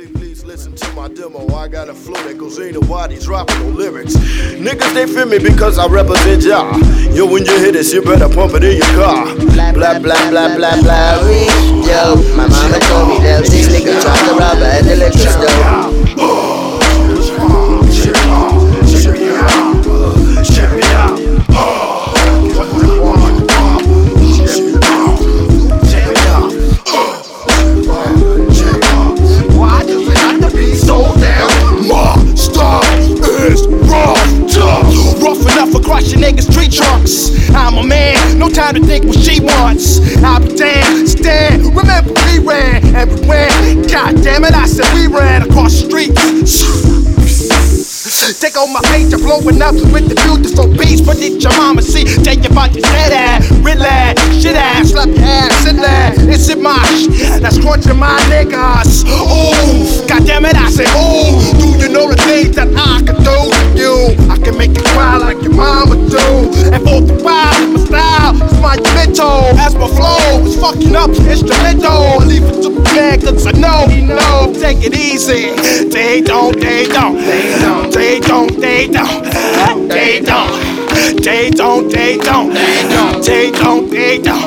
Please listen to my demo. I got a flow that goes ain't nobody dropping no lyrics. Niggas, they feel me because I represent y'all. Yo, when you hear this, you better pump it in your car. Blah, blah, blah, blah, blah, blah, yo, my mama told me that these niggas tried to rob her at the liquor store. Niggas tree trunks. I'm a man, no time to think what she wants. I'll be damned, stand, remember we ran everywhere. God damn it, I said we ran across the street. Take on my pager, blowing up with the future so beast. But did your mama see? Tell you about your dead ass, relax, shit ass, slap your ass, sit there. It's in my that's crunching my niggas. Ooh, God damn it, I say, ooh, do you know the things that I can do to you? I can make you cry like your mama do. And for the wild, my style is monumental. As my flow is fucking up instrumental. I leave it to the man, cause I know he know. Take it easy. They don't. They don't. They don't. They don't. They don't. They don't. They don't. They don't. They don't.